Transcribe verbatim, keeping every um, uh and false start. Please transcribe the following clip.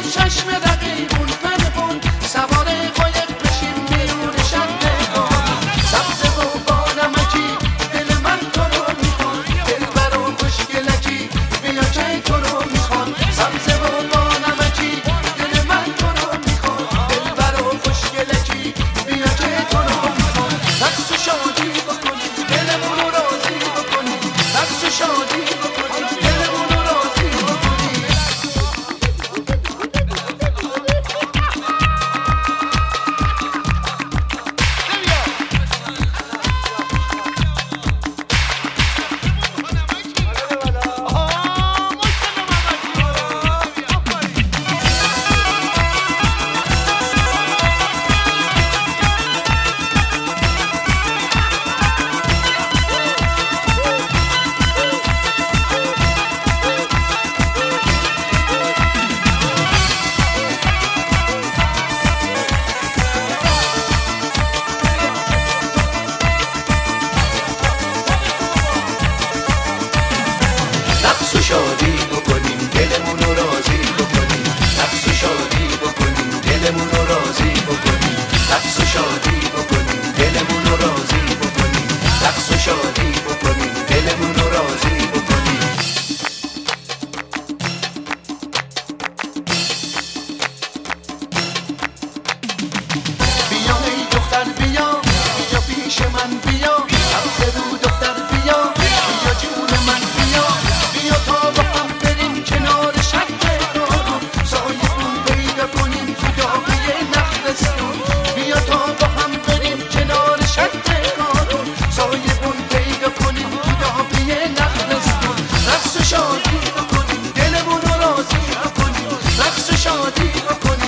شادی بکنیم دلمون رو راضی بکنیم، رقص و شادی بکنیم دلمون رو راضی بکنیم، رقص و شادی بکنیم دلمون رو راضی بکنیم، رقص و شادی بکنیم دلمون رو راضی بکنیم. بیا ای دختر بیا، بیا پیش من بیا، رقص رو دختر بیا، بیا جون من بیا، بیا تا با هم بریم کنار شهر بارون، سایه‌مون پیدا کنیم تو داغی نخلستون، بیا تا با هم بریم کنار شهر بارون، سایه‌مون پیدا کنیم تو داغی نخلستون، رقص و شادی بکنیم دلمون رو راضی بکنیم، رقص و شادی بکنیم